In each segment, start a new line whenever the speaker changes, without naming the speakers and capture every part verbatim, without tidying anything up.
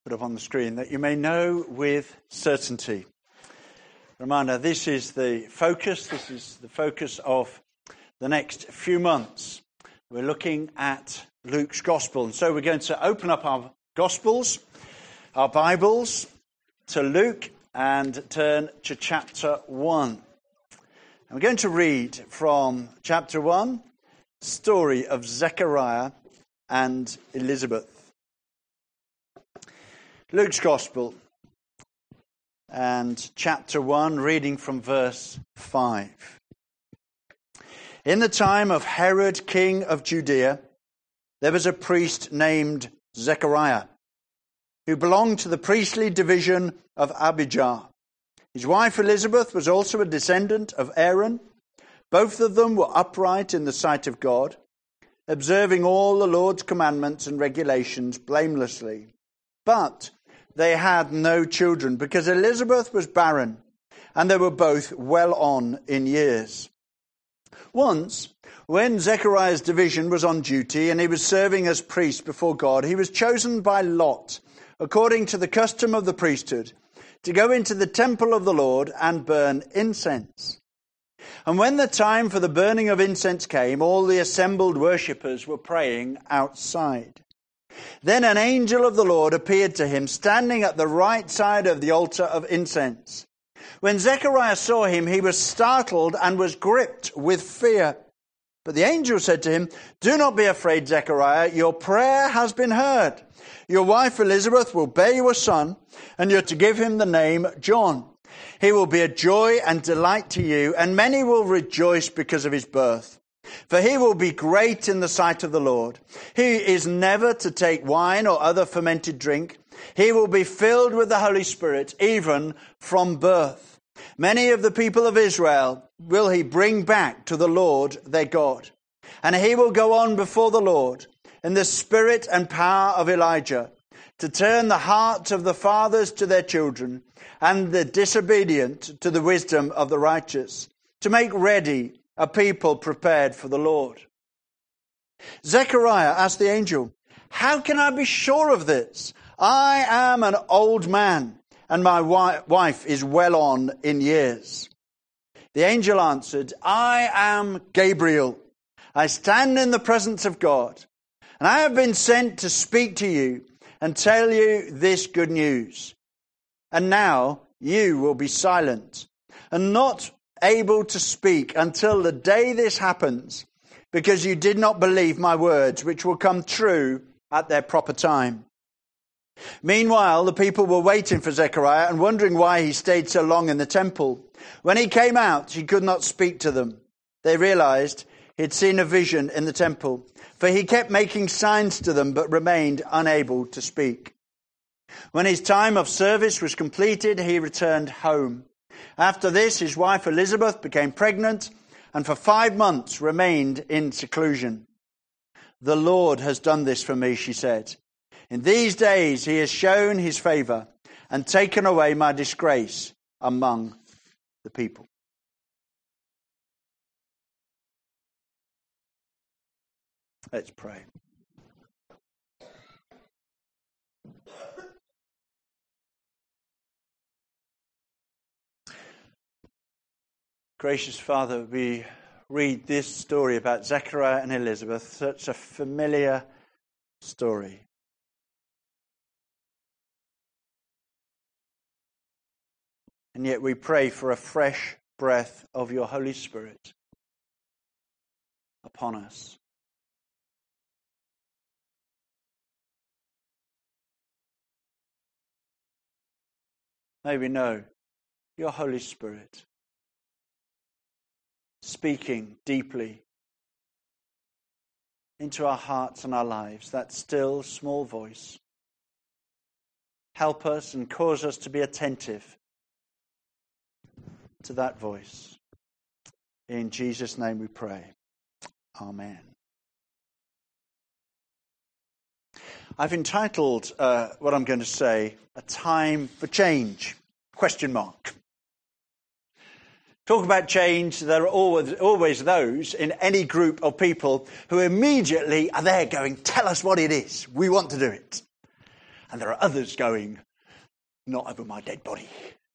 put up on the screen, that you may know with certainty. Reminder, this is the focus, this is the focus of the next few months. We're looking at Luke's Gospel. And so we're going to open up our Gospels, our Bibles, to Luke and turn to chapter one. And we're going to read from chapter one, story of Zechariah and Elizabeth. Luke's Gospel and chapter one, reading from verse five. In the time of Herod, king of Judea, there was a priest named Zechariah, who belonged to the priestly division of Abijah. His wife Elizabeth was also a descendant of Aaron. Both of them were upright in the sight of God, observing all the Lord's commandments and regulations blamelessly. But they had no children, because Elizabeth was barren, and they were both well on in years. Once, when Zechariah's division was on duty and he was serving as priest before God, he was chosen by lot, according to the custom of the priesthood, to go into the temple of the Lord and burn incense. And when the time for the burning of incense came, all the assembled worshippers were praying outside. Then an angel of the Lord appeared to him, standing at the right side of the altar of incense. When Zechariah saw him, he was startled and was gripped with fear. But the angel said to him, "Do not be afraid, Zechariah. Your prayer has been heard. Your wife Elizabeth will bear you a son, and you're to give him the name John. He will be a joy and delight to you, and many will rejoice because of his birth. For he will be great in the sight of the Lord. He is never to take wine or other fermented drink. He will be filled with the Holy Spirit, even from birth. Many of the people of Israel will he bring back to the Lord their God. And he will go on before the Lord in the spirit and power of Elijah, to turn the hearts of the fathers to their children, and the disobedient to the wisdom of the righteous, to make ready a people prepared for the Lord." Zechariah asked the angel, "How can I be sure of this? I am an old man, and my wife is well on in years." The angel answered, "I am Gabriel. I stand in the presence of God, and I have been sent to speak to you and tell you this good news. And now you will be silent and not able to speak until the day this happens, because you did not believe my words, which will come true at their proper time." Meanwhile, the people were waiting for Zechariah and wondering why he stayed so long in the temple. When he came out, he could not speak to them. They realized he had seen a vision in the temple, for he kept making signs to them but remained unable to speak. When his time of service was completed, he returned home. After this, his wife Elizabeth became pregnant and for five months remained in seclusion. "The Lord has done this for me," she said. "In these days he has shown his favor and taken away my disgrace among the people." Let's pray. Gracious Father, we read this story about Zechariah and Elizabeth, such a familiar story. And yet we pray for a fresh breath of your Holy Spirit upon us. May we know your Holy Spirit speaking deeply into our hearts and our lives, that still small voice. Help us and cause us to be attentive to that voice. In Jesus' name we pray. Amen. I've entitled uh, what I'm going to say, "A Time for Change?" Question mark. Talk about change, there are always, always those in any group of people who immediately are there going, "Tell us what it is. We want to do it." And there are others going, not over my dead body.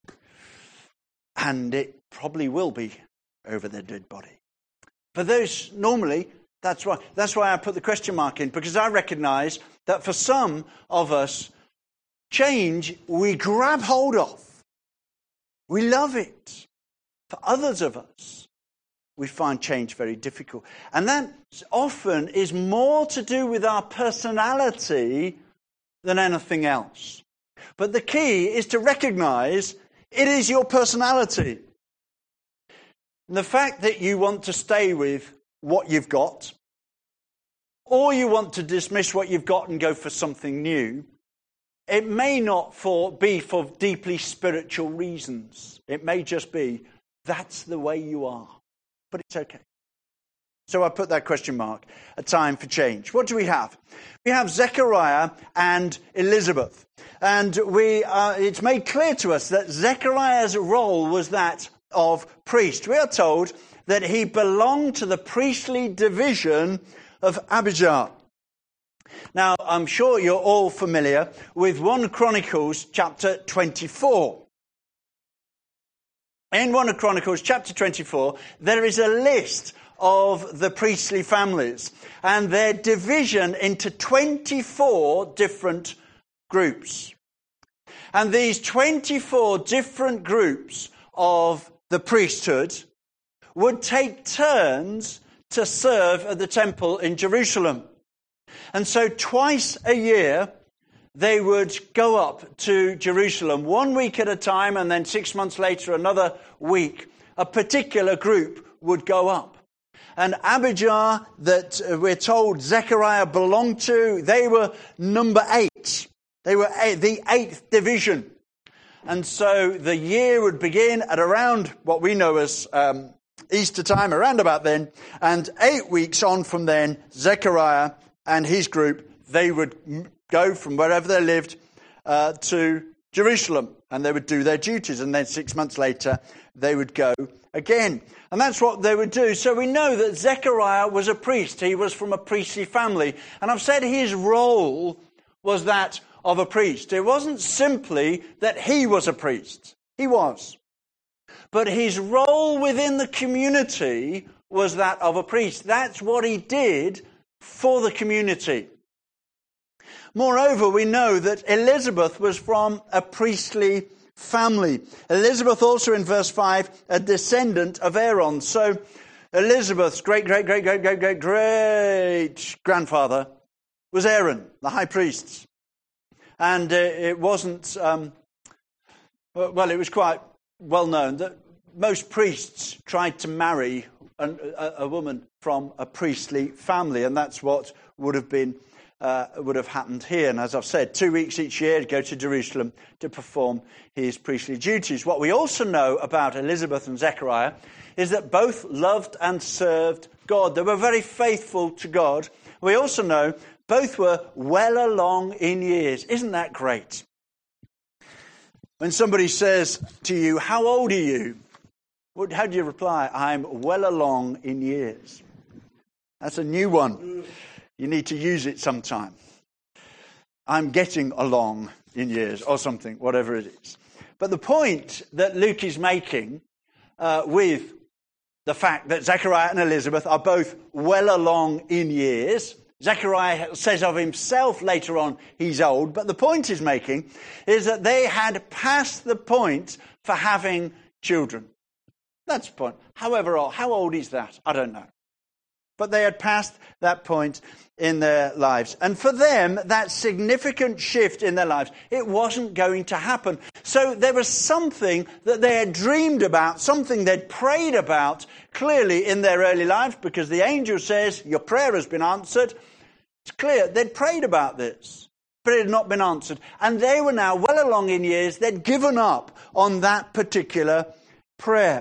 And it probably will be over their dead body. For those, normally, that's why, that's why I put the question mark in, because I recognize that for some of us, change we grab hold of. We love it. For others of us, we find change very difficult. And that often is more to do with our personality than anything else. But the key is to recognize it is your personality. And the fact that you want to stay with what you've got, or you want to dismiss what you've got and go for something new, it may not for, be for deeply spiritual reasons. It may just be, that's the way you are. But it's okay. So I put that question mark, a time for change. What do we have? We have Zechariah and Elizabeth. And we uh, it's made clear to us that Zechariah's role was that of priest. We are told that he belonged to the priestly division of Abijah. Now, I'm sure you're all familiar with First Chronicles chapter twenty-four. In First Chronicles chapter twenty-four, there is a list of the priestly families and their division into twenty-four different groups. And these twenty-four different groups of the priesthood would take turns to serve at the temple in Jerusalem. And so twice a year, they would go up to Jerusalem, one week at a time, and then six months later, another week. A particular group would go up. And Abijah, that we're told Zechariah belonged to, they were number eight. They were the eighth division. And so the year would begin at around what we know as um, Easter time, around about then. And eight weeks on from then, Zechariah and his group, they would go from wherever they lived uh, to Jerusalem. And they would do their duties. And then six months later, they would go again. And that's what they would do. So we know that Zechariah was a priest. He was from a priestly family. And I've said his role was that of a priest. It wasn't simply that he was a priest. He was. But his role within the community was that of a priest. That's what he did for the community. Moreover, we know that Elizabeth was from a priestly family. Elizabeth also in verse five, a descendant of Aaron. So Elizabeth's great, great, great, great, great, great, great grandfather was Aaron, the high priest. And uh, it wasn't, um, well, it was quite well known that most priests tried to marry an, a, a woman from a priestly family, and that's what would have been uh, would have happened here. And as I've said, two weeks each year to go to Jerusalem to perform his priestly duties. What we also know about Elizabeth and Zechariah is that both loved and served God. They were very faithful to God. We also know both were well along in years. Isn't that great? When somebody says to you, how old are you? How do you reply? I'm well along in years. That's a new one. You need to use it sometime. I'm getting along in years or something, whatever it is. But the point that Luke is making uh, with the fact that Zechariah and Elizabeth are both well along in years. Zechariah says of himself later on he's old, but the point he's making is that they had passed the point for having children. That's the point. However old, how old is that? I don't know. But they had passed that point in their lives. And for them, that significant shift in their lives, it wasn't going to happen. So there was something that they had dreamed about, something they'd prayed about clearly in their early lives, because the angel says, your prayer has been answered. It's clear they'd prayed about this, but it had not been answered. And they were now well along in years. They'd given up on that particular prayer.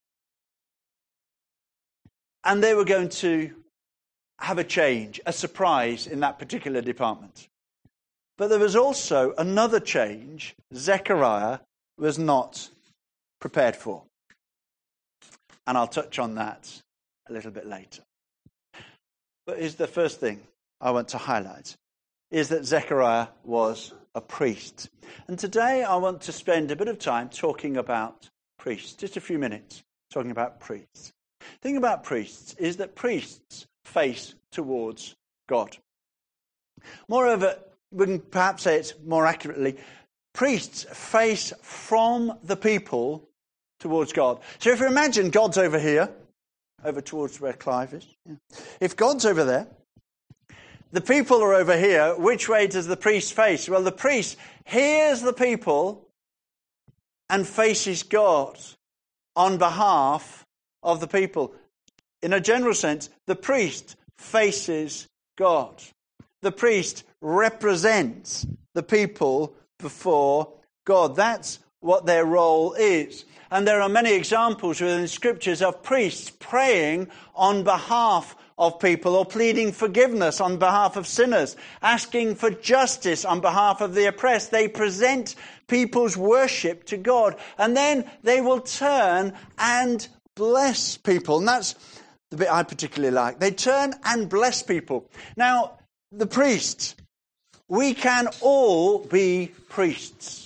And they were going to have a change, a surprise in that particular department. But there was also another change Zechariah was not prepared for. And I'll touch on that a little bit later. But here's the first thing I want to highlight, is that Zechariah was a priest. And today I want to spend a bit of time talking about priests, just a few minutes talking about priests. The thing about priests is that priests face towards God. Moreover, we can perhaps say it more accurately, priests face from the people towards God. So if you imagine God's over here, over towards where Clive is. Yeah. If God's over there, the people are over here, which way does the priest face? Well, the priest hears the people and faces God on behalf of the people. In a general sense, the priest faces God. The priest represents the people before God. That's what their role is. And there are many examples within the scriptures of priests praying on behalf of people or pleading forgiveness on behalf of sinners, asking for justice on behalf of the oppressed. They present people's worship to God, and then they will turn and bless people. And that's the bit I particularly like. They turn and bless people. Now, the priest, we can all be priests.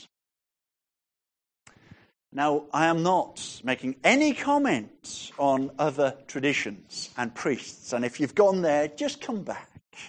Now, I am not making any comments on other traditions and priests. And if you've gone there, just come back.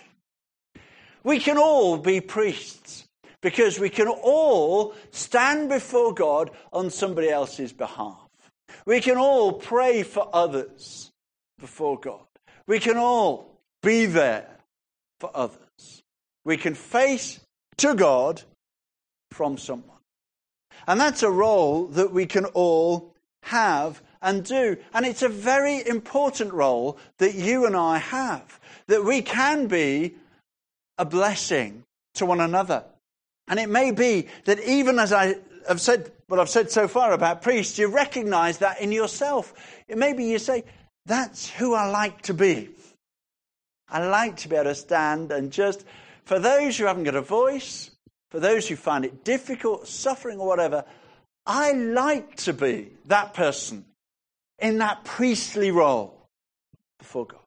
We can all be priests because we can all stand before God on somebody else's behalf. We can all pray for others before God. We can all be there for others. We can face to God from someone. And that's a role that we can all have and do. And it's a very important role that you and I have, that we can be a blessing to one another. And it may be that even as I have said what I've said so far about priests, you recognize that in yourself. It may be you say, that's who I like to be. I like to be able to stand and just, for those who haven't got a voice, for those who find it difficult, suffering or whatever, I like to be that person in that priestly role before God.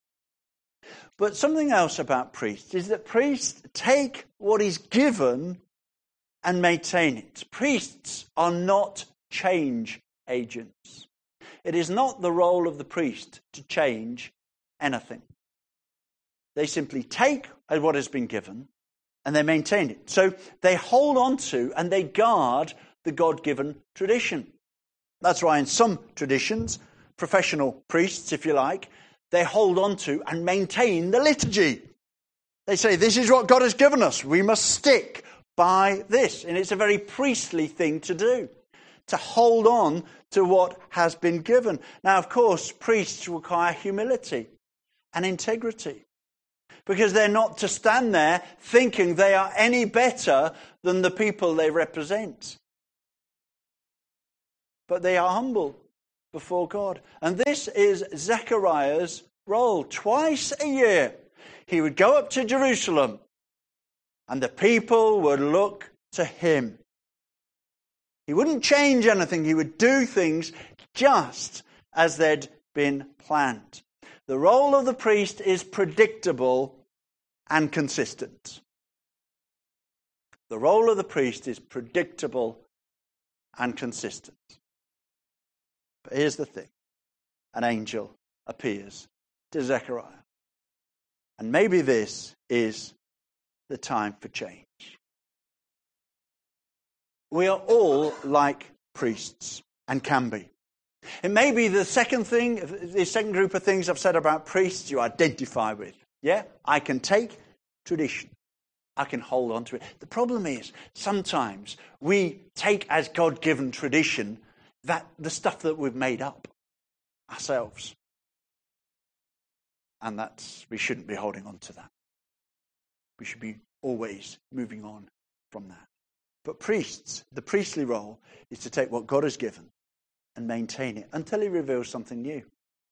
But something else about priests is that priests take what is given and maintain it. Priests are not change agents. It is not the role of the priest to change anything. They simply take what has been given and they maintain it. So they hold on to and they guard the God-given tradition. That's why in some traditions, professional priests, if you like, they hold on to and maintain the liturgy. They say, this is what God has given us. We must stick by this. And it's a very priestly thing to do, to hold on to what has been given. Now, of course, priests require humility and integrity, because they're not to stand there thinking they are any better than the people they represent. But they are humble before God. And this is Zechariah's role. Twice a year, he would go up to Jerusalem and the people would look to him. He wouldn't change anything. He would do things just as they'd been planned. The role of the priest is predictable and consistent. The role of the priest is predictable and consistent. But here's the thing. An angel appears to Zechariah. And maybe this is the time for change. We are all like priests and can be. It may be the second thing, the second group of things I've said about priests you identify with. Yeah, I can take tradition. I can hold on to it. The problem is, sometimes we take as God-given tradition that the stuff that we've made up ourselves. And that's, we shouldn't be holding on to that. We should be always moving on from that. But priests, the priestly role is to take what God has given and maintain it until he reveals something new.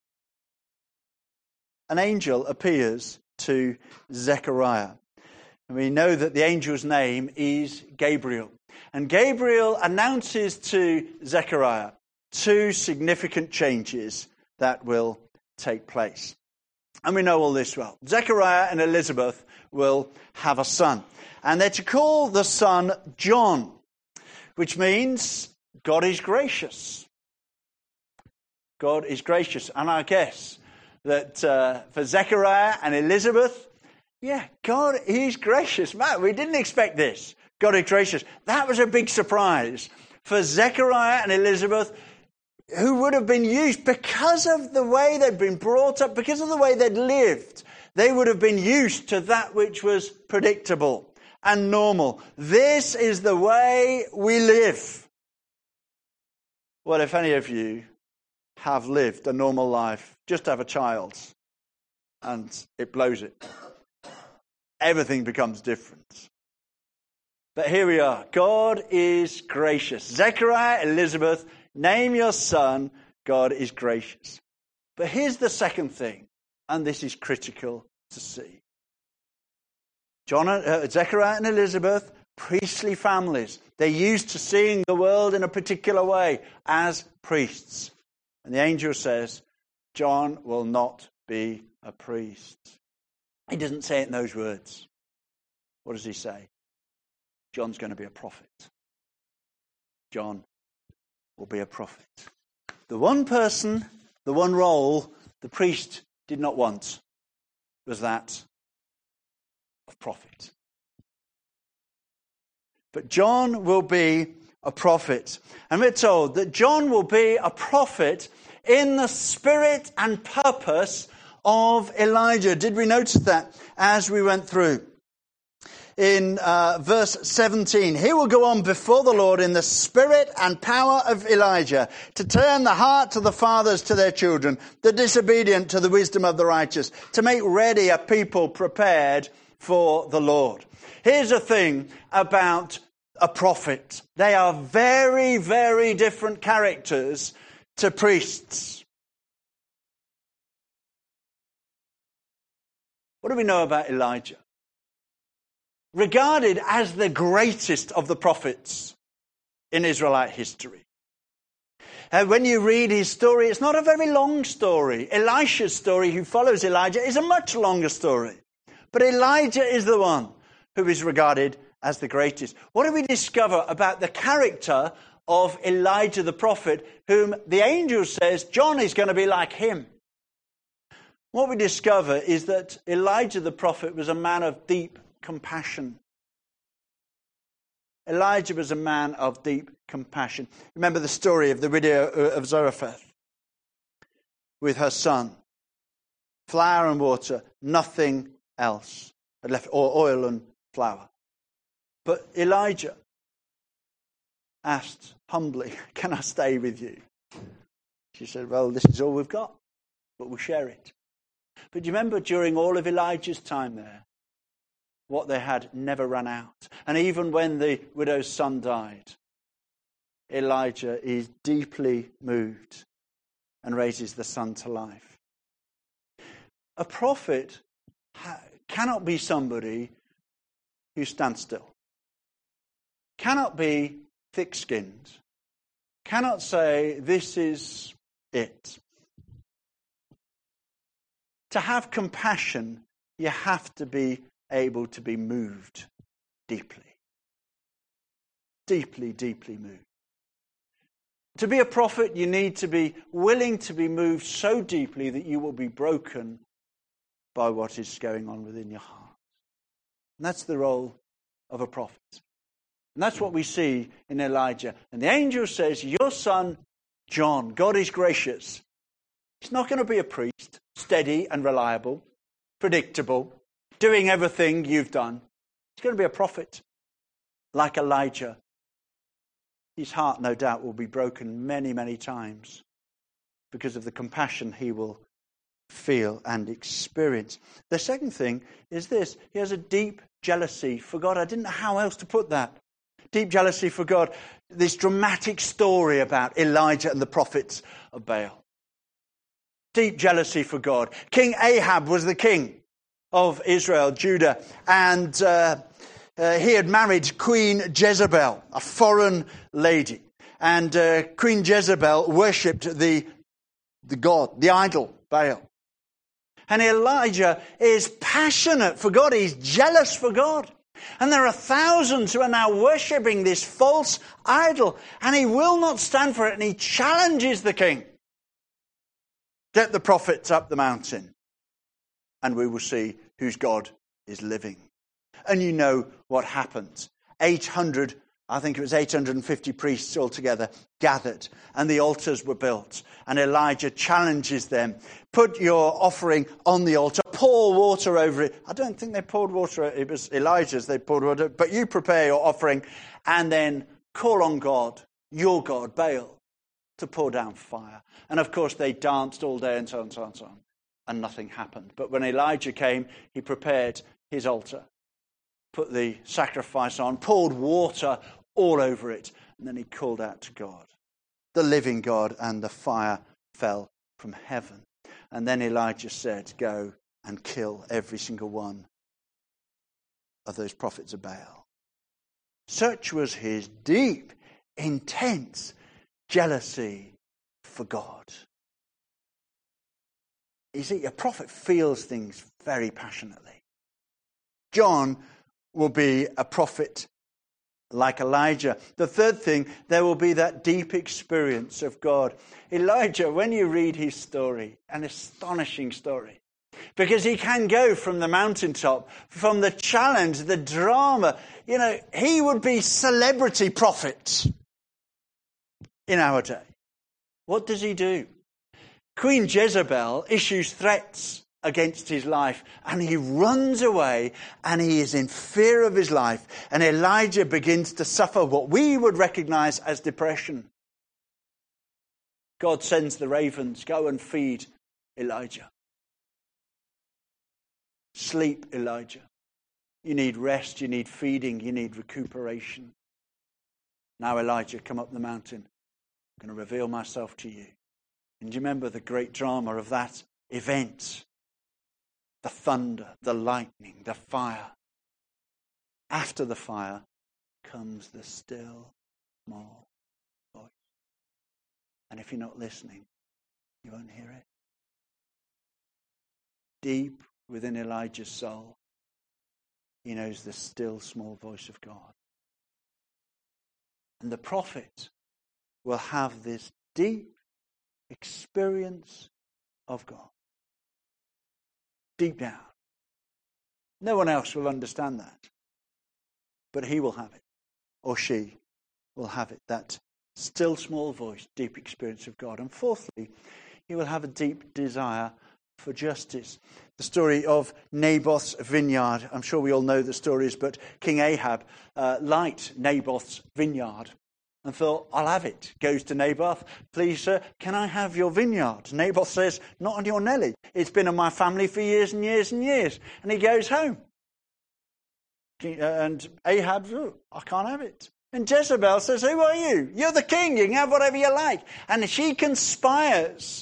An angel appears to Zechariah. And we know that the angel's name is Gabriel. And Gabriel announces to Zechariah two significant changes that will take place. And we know all this well. Zechariah and Elizabeth will have a son. And they're to call the son John, which means God is gracious. God is gracious. And I guess that uh, for Zechariah and Elizabeth, yeah, God is gracious. Man, we didn't expect this. God is gracious. That was a big surprise for Zechariah and Elizabeth, who would have been used because of the way they'd been brought up, because of the way they'd lived. They would have been used to that which was predictable and normal. This is the way we live. Well, if any of you have lived a normal life, just have a child, and it blows it. Everything becomes different. But here we are. God is gracious. Zechariah, Elizabeth, name your son. God is gracious. But here's the second thing, and this is critical to see. John, uh, Zechariah and Elizabeth, priestly families. They're used to seeing the world in a particular way as priests. And the angel says, John will not be a priest. He doesn't say it in those words. What does he say? John's going to be a prophet. John will be a prophet. The one person, the one role the priest did not want was that of prophet. But John will be a prophet. And we're told that John will be a prophet in the spirit and purpose of Elijah. Did we notice that as we went through? In uh, verse seventeen, he will go on before the Lord in the spirit and power of Elijah, to turn the heart of the fathers to their children, the disobedient to the wisdom of the righteous, to make ready a people prepared for the Lord. Here's the thing about a prophet. They are very, very different characters to priests. What do we know about Elijah? Regarded as the greatest of the prophets in Israelite history. And when you read his story, it's not a very long story. Elisha's story, who follows Elijah, is a much longer story. But Elijah is the one who is regarded as the greatest. What do we discover about the character of Elijah the prophet, whom the angel says John is going to be like him? What we discover is that Elijah the prophet was a man of deep compassion. Elijah was a man of deep compassion. Remember the story of the widow of Zarephath with her son. Flour and water, nothing else. Had left or oil and flour. But Elijah asked humbly, can I stay with you? She said, well, this is all we've got, but we'll share it. But do you remember during all of Elijah's time there, what they had never run out? And even when the widow's son died, Elijah is deeply moved and raises the son to life. A prophet ha- cannot be somebody who stands still. Cannot be thick-skinned. Cannot say, this is it. To have compassion, you have to be able to be moved deeply. Deeply, deeply moved. To be a prophet, you need to be willing to be moved so deeply that you will be broken by what is going on within your heart. And that's the role of a prophet. And that's what we see in Elijah. And the angel says, your son, John, God is gracious. He's not going to be a priest, steady and reliable, predictable, doing everything you've done. He's going to be a prophet, like Elijah. His heart, no doubt, will be broken many, many times because of the compassion he will feel and experience. The second thing is this. He has a deep jealousy for God. I didn't know how else to put that. Deep jealousy for God. This dramatic story about Elijah and the prophets of Baal. Deep jealousy for God. King Ahab was the king of Israel, Judah, and uh, uh, he had married Queen Jezebel, a foreign lady. And uh, Queen Jezebel worshipped the, the god, the idol, Baal. And Elijah is passionate for God. He's jealous for God. And there are thousands who are now worshipping this false idol. And he will not stand for it. And he challenges the king. Get the prophets up the mountain, and we will see whose God is living. And you know what happens. eight hundred, I think it was eight hundred fifty priests altogether gathered, and the altars were built. And Elijah challenges them. Put your offering on the altar. Pour water over it. I don't think they poured water. It was Elijah's. They poured water. But you prepare your offering and then call on God, your God, Baal, to pour down fire. And of course they danced all day and so on, so on, so on. And nothing happened. But when Elijah came, he prepared his altar, put the sacrifice on, poured water all over it, and then he called out to God, the living God, and the fire fell from heaven. And then Elijah said, go and kill every single one of those prophets of Baal. Such was his deep, intense jealousy for God. You see, a prophet feels things very passionately. John will be a prophet like Elijah. The third thing, there will be that deep experience of God. Elijah, when you read his story, an astonishing story, because he can go from the mountaintop, from the challenge, the drama. You know, he would be celebrity prophet in our day. What does he do? Queen Jezebel issues threats against his life, and he runs away, and he is in fear of his life. And Elijah begins to suffer what we would recognize as depression. God sends the ravens, go and feed Elijah. Sleep, Elijah. You need rest, you need feeding, you need recuperation. Now, Elijah, come up the mountain. I'm going to reveal myself to you. And do you remember the great drama of that event? The thunder, the lightning, the fire. After the fire comes the still, small voice. And if you're not listening, you won't hear it. Deep within Elijah's soul, he knows the still, small voice of God. And the prophet will have this deep experience of God. Deep down. No one else will understand that. But he will have it. Or she will have it. That still small voice, deep experience of God. And fourthly, he will have a deep desire for justice. The story of Naboth's vineyard. I'm sure we all know the stories, but King Ahab uh, liked Naboth's vineyard and thought, I'll have it. Goes to Naboth, please, sir, can I have your vineyard? Naboth says, not on your Nelly. It's been in my family for years and years and years. And he goes home. And Ahab, oh, I can't have it. And Jezebel says, who are you? You're the king. You can have whatever you like. And she conspires.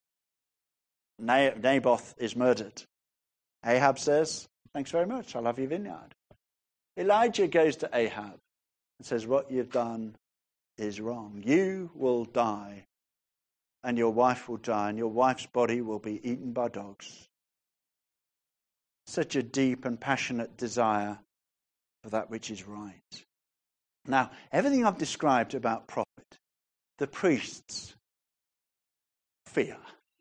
Naboth is murdered. Ahab says, thanks very much. I'll have your vineyard. Elijah goes to Ahab and says, what you've done is wrong. You will die, and your wife will die, and your wife's body will be eaten by dogs. Such a deep and passionate desire for that which is right. Now, everything I've described about prophet, the priests fear.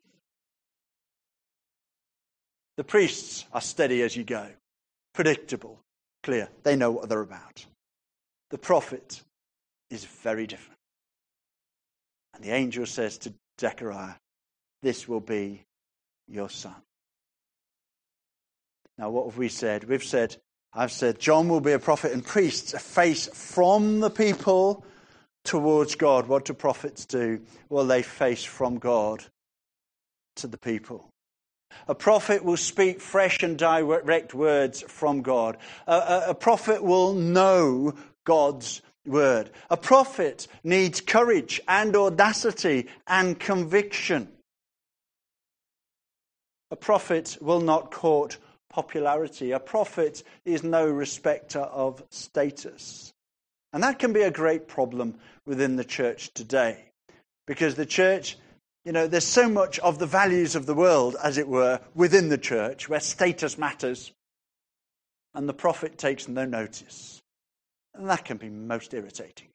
The priests are steady as you go, predictable, clear. They know what they're about. The prophet is very different. And the angel says to Zechariah, this will be your son. Now, what have we said? We've said, I've said, John will be a prophet and priest, a face from the people towards God. What do prophets do? Well, they face from God to the people. A prophet will speak fresh and direct words from God. A, a, a prophet will know God's word. A prophet needs courage and audacity and conviction. A prophet will not court popularity. A prophet is no respecter of status. And that can be a great problem within the church today, because the church You know, there's so much of the values of the world, as it were, within the church, where status matters, and the prophet takes no notice. And that can be most irritating.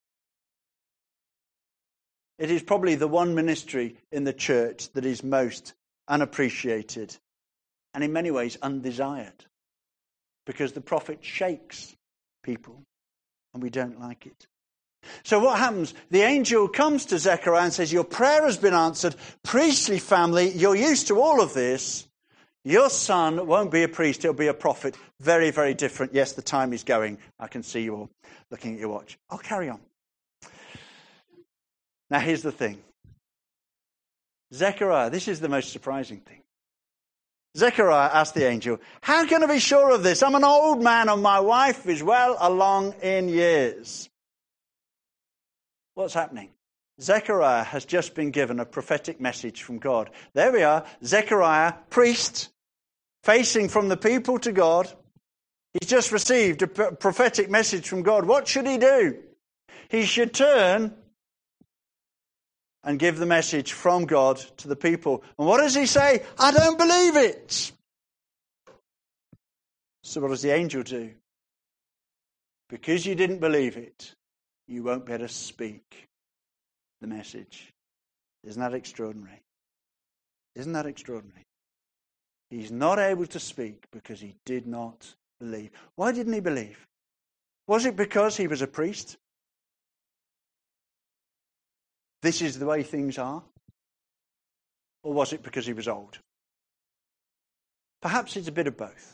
It is probably the one ministry in the church that is most unappreciated and in many ways undesired, because the prophet shakes people and we don't like it. So what happens? The angel comes to Zechariah and says, your prayer has been answered. Priestly family, you're used to all of this. Your son won't be a priest, he'll be a prophet. Very, very different. Yes, the time is going. I can see you all looking at your watch. I'll carry on. Now here's the thing. Zechariah, this is the most surprising thing. Zechariah asked the angel, how can I be sure of this? I'm an old man and my wife is well along in years. What's happening? Zechariah has just been given a prophetic message from God. There we are. Zechariah, priest, facing from the people to God. He's just received a prophetic message from God. What should he do? He should turn and give the message from God to the people. And what does he say? I don't believe it. So what does the angel do? Because you didn't believe it, you won't be able to speak the message. Isn't that extraordinary? Isn't that extraordinary? He's not able to speak because he did not believe. Why didn't he believe? Was it because he was a priest? This is the way things are? Or was it because he was old? Perhaps it's a bit of both.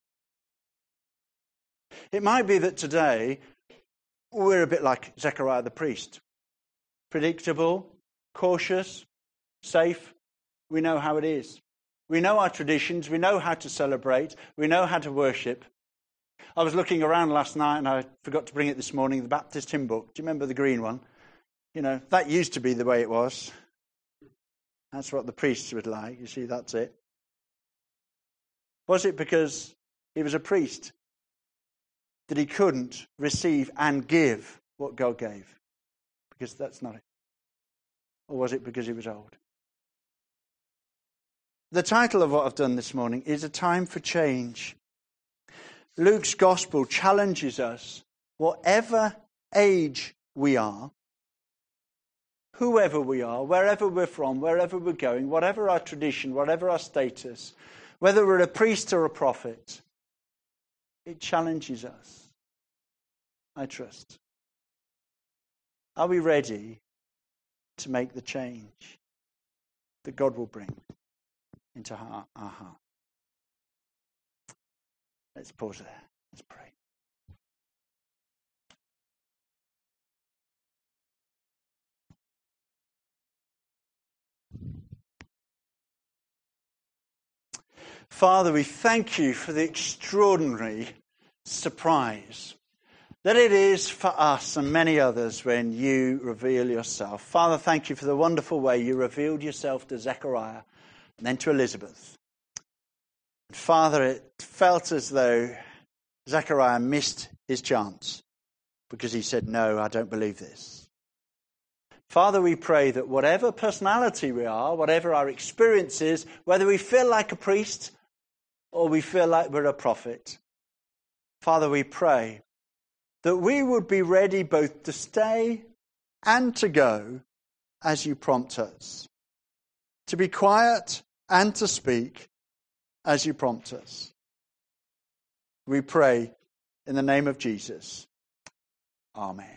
It might be that today we're a bit like Zechariah the priest. Predictable, cautious, safe. We know how it is. We know our traditions. We know how to celebrate. We know how to worship. I was looking around last night and I forgot to bring it this morning, the Baptist hymn book. Do you remember the green one? You know, that used to be the way it was. That's what the priests would like. You see, that's it. Was it because he was a priest that he couldn't receive and give what God gave? Because that's not it. Or was it because he was old? The title of what I've done this morning is A Time for Change. Luke's gospel challenges us, whatever age we are, whoever we are, wherever we're from, wherever we're going, whatever our tradition, whatever our status, whether we're a priest or a prophet, it challenges us. I trust. Are we ready to make the change that God will bring into our, our heart? Let's pause there. Let's pray. Father, we thank you for the extraordinary surprise that it is for us and many others when you reveal yourself. Father, thank you for the wonderful way you revealed yourself to Zechariah and then to Elizabeth. And Father, it felt as though Zechariah missed his chance because he said, no, I don't believe this. Father, we pray that whatever personality we are, whatever our experience is, whether we feel like a priest or we feel like we're a prophet, Father, we pray that we would be ready both to stay and to go as you prompt us, to be quiet and to speak as you prompt us. We pray in the name of Jesus. Amen.